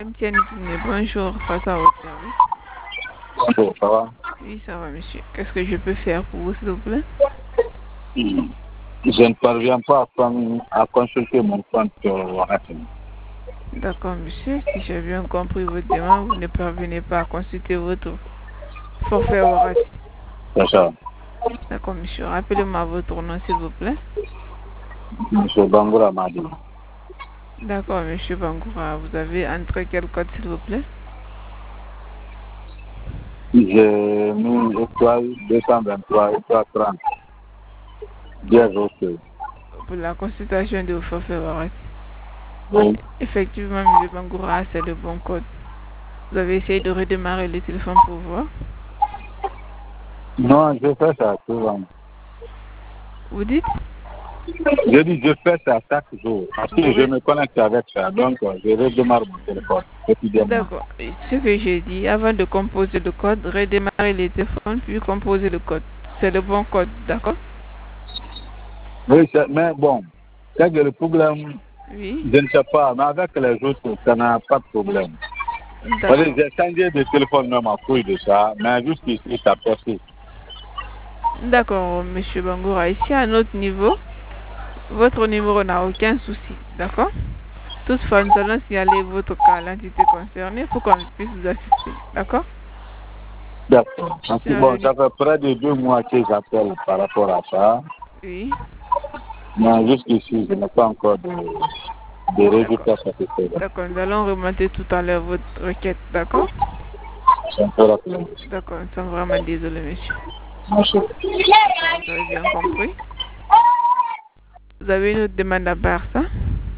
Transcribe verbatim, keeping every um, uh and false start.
Tiens, bonjour, face à votre service. Bonjour, ça va? Oui, ça va, monsieur. Qu'est-ce que je peux faire pour vous, s'il vous plaît? Je ne parviens pas à, prendre, à consulter mon compte sur WhatsApp. D'accord, monsieur. Si j'ai bien compris votre demande, vous ne parvenez pas à consulter votre forfait WhatsApp. C'est ça. D'accord, monsieur. Rappelez-moi votre nom, s'il vous plaît. Monsieur Bangoura m'a dit. D'accord, monsieur Bangoura. Vous avez entré quel code, s'il vous plaît? J'ai mis étoile deux cent vingt-trois, étoile trente. Bien reçu. Pour la consultation de vos forfaits WhatsApp. Oui. Effectivement, monsieur Bangoura, c'est le bon code. Vous avez essayé de redémarrer le téléphone pour voir? Non, je fais ça souvent. Vous dites? Je dis je fais ça chaque jour. Parce que Vous je re- me connecte avec ça. Donc, je redémarre mon téléphone quotidiennement. D'accord. Ce que j'ai dit, avant de composer le code, redémarrer le téléphone, puis composer le code. C'est le bon code, d'accord? Oui, mais bon, c'est que le problème, Oui. je ne sais pas, mais avec les autres, ça n'a pas de problème. D'accord. J'ai changé de téléphone même à cause de ça, mais jusqu'ici, ça persiste. D'accord, monsieur Bangoura. Ici, à notre niveau, votre numéro n'a aucun souci, d'accord? Toutefois, nous allons signaler votre cas à l'entité concernée pour qu'on puisse vous assister, d'accord? D'accord. Parce que Sinon, bon, le ça fait près de deux mois que j'appelle par rapport à ça, Oui. mais jusqu'ici, je n'ai pas encore de, de D'accord. résultats satisfaisants. D'accord, nous allons remonter tout à l'heure votre requête, d'accord? C'est un peu rapide. D'accord, nous sommes vraiment désolés, monsieur. Merci. D'accord, vous avez bien compris. Vous avez une autre demande à part ça?